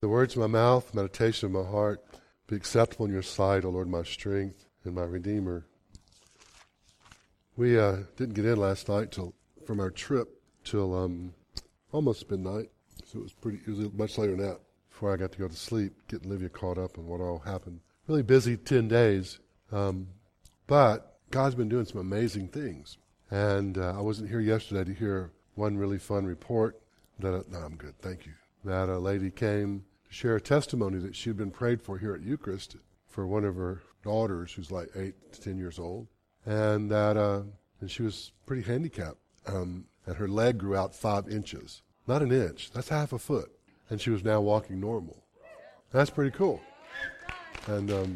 The words of my mouth, meditation of my heart, be acceptable in your sight, O Lord, my strength and my Redeemer. We didn't get in last night from our trip till almost midnight, so it was much later than that before I got to go to sleep, getting Livia caught up on what all happened. Really busy 10 days, but God's been doing some amazing things. And I wasn't here yesterday to hear one really fun report. No, I'm good, thank you. That a lady came to share a testimony that she had been prayed for here at Eucharist for one of her daughters who's like 8 to 10 years old. And that and she was pretty handicapped. And her leg grew out 5 inches. Not an inch, that's half a foot. And she was now walking normal. That's pretty cool. And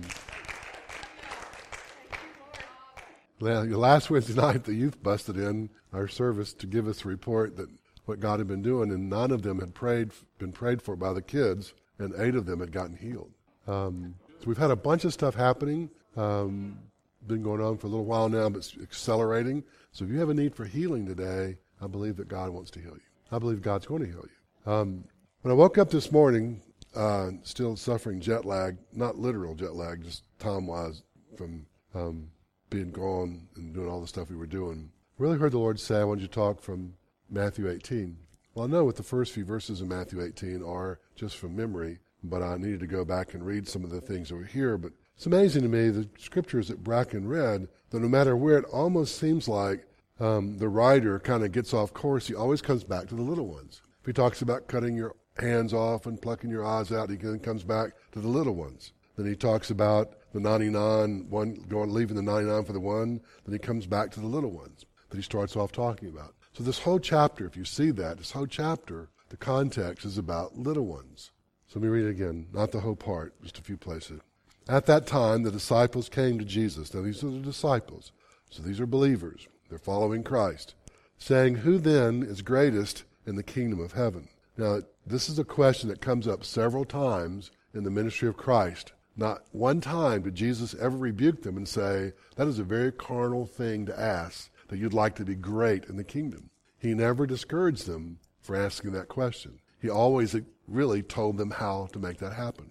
last Wednesday night, the youth busted in our service to give us a report that what God had been doing, and 9 of them had been prayed for by the kids, and 8 of them had gotten healed. So we've had a bunch of stuff happening, been going on for a little while now, but it's accelerating. So if you have a need for healing today, I believe that God wants to heal you. I believe God's going to heal you. When I woke up this morning, still suffering jet lag, not literal jet lag, just time-wise from being gone and doing all the stuff we were doing, I really heard the Lord say, I want you to talk from Matthew 18. Well, I know what the first few verses of Matthew 18 are just from memory, but I needed to go back and read some of the things that were here. But it's amazing to me, the scriptures that Bracken read, that no matter where it almost seems like the writer kind of gets off course, he always comes back to the little ones. If he talks about cutting your hands off and plucking your eyes out, he then comes back to the little ones. Then he talks about the 99, leaving the 99 for the one. Then he comes back to the little ones that he starts off talking about. So this whole chapter, if you see that, this whole chapter, the context is about little ones. So let me read it again, not the whole part, just a few places. At that time, the disciples came to Jesus. Now these are the disciples, so these are believers. They're following Christ, saying, who then is greatest in the kingdom of heaven? Now, this is a question that comes up several times in the ministry of Christ. Not one time did Jesus ever rebuke them and say, that is a very carnal thing to ask, that you'd like to be great in the kingdom. He never discouraged them for asking that question. He always really told them how to make that happen.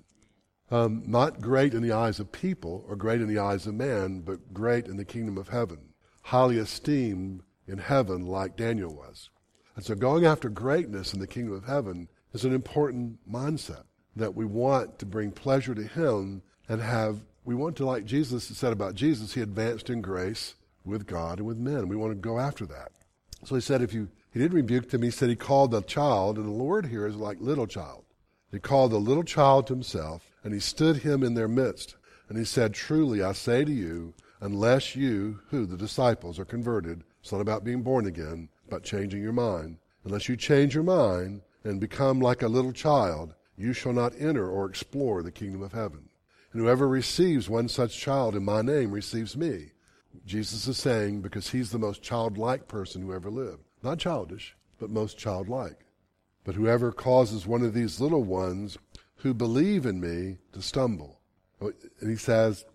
Not great in the eyes of people or great in the eyes of man, but great in the kingdom of heaven. Highly esteemed in heaven like Daniel was. And so going after greatness in the kingdom of heaven is an important mindset, that we want to bring pleasure to him and we want to, like Jesus said about Jesus, he advanced in grace with God and with men. We want to go after that. So he said he didn't rebuke them. He said he called the child, and the word here is like little child. He called the little child to himself, and he stood him in their midst. And he said, truly, I say to you, unless you, the disciples, are converted, it's not about being born again, but changing your mind. Unless you change your mind and become like a little child, you shall not enter or explore the kingdom of heaven. And whoever receives one such child in my name receives me. Jesus is saying, because he's the most childlike person who ever lived. Not childish, but most childlike. But whoever causes one of these little ones who believe in me to stumble. And then he says,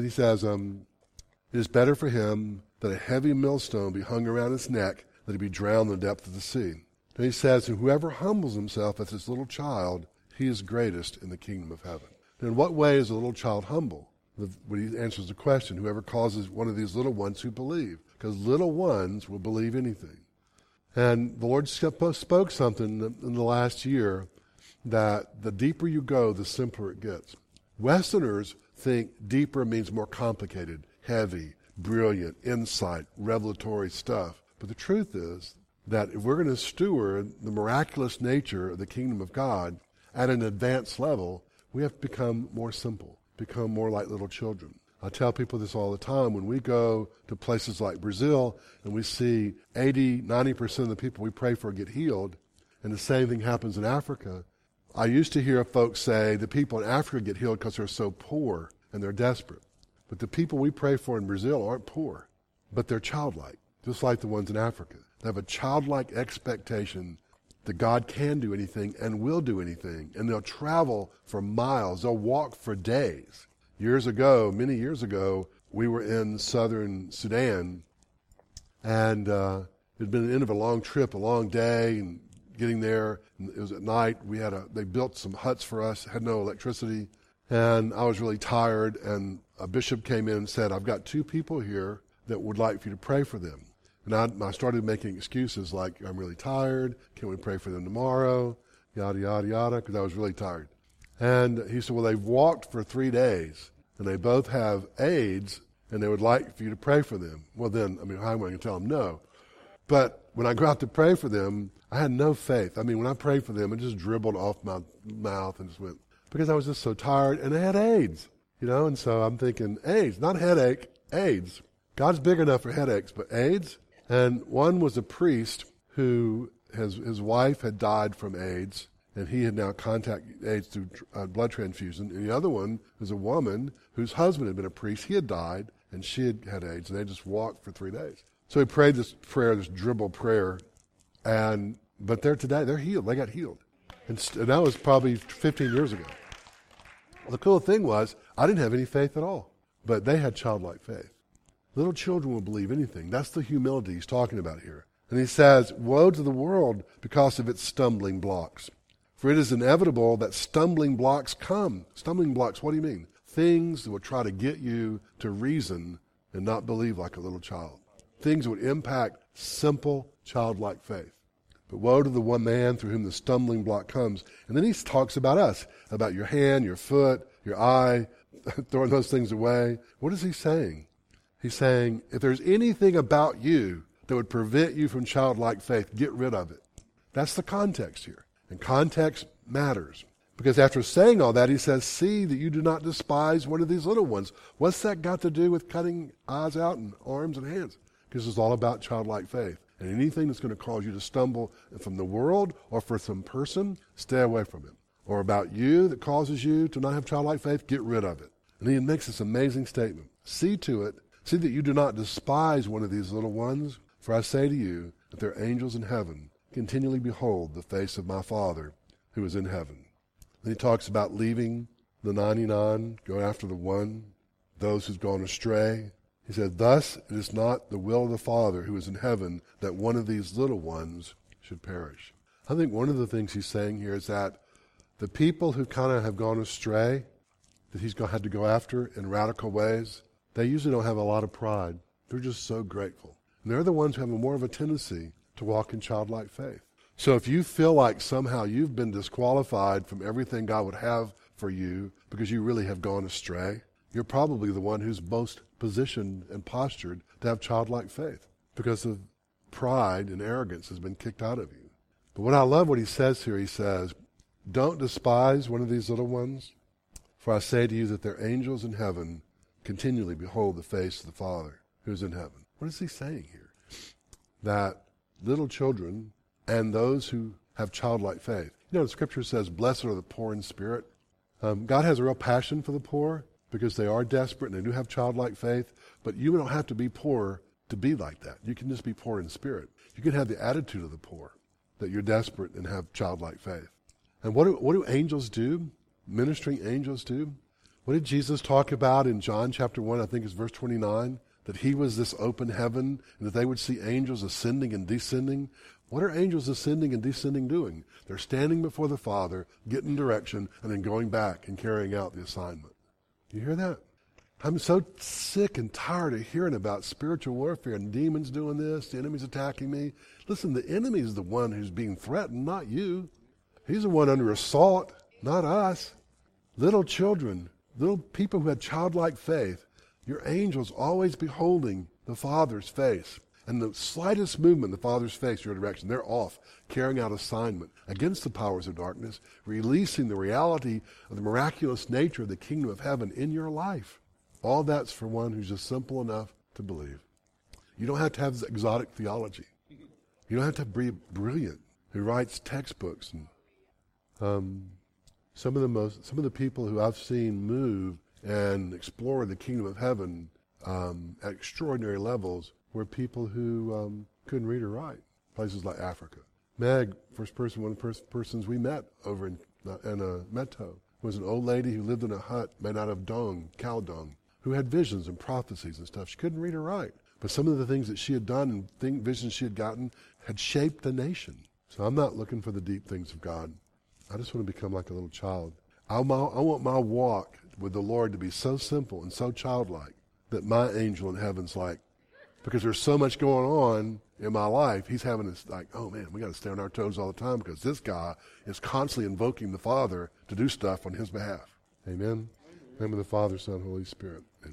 it is better for him that a heavy millstone be hung around his neck than to be drowned in the depth of the sea. And he says, and whoever humbles himself as this little child, he is greatest in the kingdom of heaven. And in what way is a little child humble? When he answers the question, whoever causes one of these little ones who believe. Because little ones will believe anything. And the Lord spoke something in the last year that the deeper you go, the simpler it gets. Westerners think deeper means more complicated, heavy, brilliant, insight, revelatory stuff. But the truth is that if we're going to steward the miraculous nature of the kingdom of God at an advanced level, we have to become more simple, become more like little children. I tell people this all the time. When we go to places like Brazil and we see 80, 90% of the people we pray for get healed, and the same thing happens in Africa, I used to hear folks say the people in Africa get healed because they're so poor and they're desperate. But the people we pray for in Brazil aren't poor, but they're childlike, just like the ones in Africa. They have a childlike expectation that God can do anything and will do anything, and they'll travel for miles. They'll walk for days. Many years ago, we were in southern Sudan, and it had been the end of a long trip, a long day, and getting there. And it was at night. They built some huts for us, had no electricity. And I was really tired. And a bishop came in and said, I've got 2 people here that would like for you to pray for them. And I started making excuses like, I'm really tired. Can we pray for them tomorrow? Yada, yada, yada, because I was really tired. And he said, well, they've walked for 3 days, and they both have AIDS, and they would like for you to pray for them. Well, then, how am I going to tell them no? But when I go out to pray for them, I had no faith. When I prayed for them, it just dribbled off my mouth and just went, because I was just so tired, and they had AIDS, and so I'm thinking, AIDS, not headache, AIDS. God's big enough for headaches, but AIDS? And one was a priest who his wife had died from AIDS, and he had now contacted AIDS through blood transfusion. And the other one was a woman whose husband had been a priest. He had died, and she had AIDS, and they just walked for 3 days. So he prayed this prayer, this dribble prayer, but they're today, they're healed. They got healed. And that was probably 15 years ago. Well, the cool thing was, I didn't have any faith at all, but they had childlike faith. Little children will believe anything. That's the humility he's talking about here. And he says, woe to the world because of its stumbling blocks. For it is inevitable that stumbling blocks come. Stumbling blocks, what do you mean? Things that will try to get you to reason and not believe like a little child. Things that would impact simple, childlike faith. But woe to the one man through whom the stumbling block comes. And then he talks about us, about your hand, your foot, your eye, throwing those things away. What is he saying? He's saying, if there's anything about you that would prevent you from childlike faith, get rid of it. That's the context here. And context matters. Because after saying all that, he says, see that you do not despise one of these little ones. What's that got to do with cutting eyes out and arms and hands? Because it's all about childlike faith. And anything that's going to cause you to stumble from the world or for some person, stay away from it. Or about you that causes you to not have childlike faith, get rid of it. And he makes this amazing statement. See that you do not despise one of these little ones, for I say to you that their angels in heaven continually behold the face of my Father who is in heaven. Then he talks about leaving the 99, go after the one, those who've gone astray. He said, thus it is not the will of the Father who is in heaven that one of these little ones should perish. I think one of the things he's saying here is that the people who kind of have gone astray, that he's had to go after in radical ways, they usually don't have a lot of pride. They're just so grateful. And they're the ones who have more of a tendency to walk in childlike faith. So if you feel like somehow you've been disqualified from everything God would have for you because you really have gone astray, you're probably the one who's most positioned and postured to have childlike faith because of pride and arrogance has been kicked out of you. But what I love what he says here, he says, don't despise one of these little ones, for I say to you that their angels in heaven continually behold the face of the Father who is in heaven. What is he saying here? That little children and those who have childlike faith. The scripture says, blessed are the poor in spirit. God has a real passion for the poor because they are desperate and they do have childlike faith, but you don't have to be poor to be like that. You can just be poor in spirit. You can have the attitude of the poor, that you're desperate and have childlike faith. And what do angels do? Ministering angels do? What did Jesus talk about in John chapter 1, I think it's verse 29, that he was this open heaven and that they would see angels ascending and descending? What are angels ascending and descending doing? They're standing before the Father, getting direction, and then going back and carrying out the assignment. You hear that? I'm so sick and tired of hearing about spiritual warfare and demons doing this, the enemy's attacking me. Listen, the enemy is the one who's being threatened, not you. He's the one under assault, not us. Little children, little people who had childlike faith, your angels always beholding the Father's face. And the slightest movement in the Father's face, your direction, they're off, carrying out assignment against the powers of darkness, releasing the reality of the miraculous nature of the kingdom of heaven in your life. All that's for one who's just simple enough to believe. You don't have to have exotic theology. You don't have to be brilliant who writes textbooks. And some of the people who I've seen move and explore the kingdom of heaven at extraordinary levels were people who couldn't read or write. Places like Africa. Meg, one of the first persons we met over in Meto, was an old lady who lived in a hut made out of cow dung, who had visions and prophecies and stuff. She couldn't read or write. But some of the things that she had done and visions she had gotten had shaped the nation. So I'm not looking for the deep things of God. I just want to become like a little child. I want my walk with the Lord to be so simple and so childlike that my angel in heaven's like, because there's so much going on in my life, he's having this like, oh man, we got to stay on our toes all the time because this guy is constantly invoking the Father to do stuff on his behalf. Amen. In the name of the Father, Son, Holy Spirit.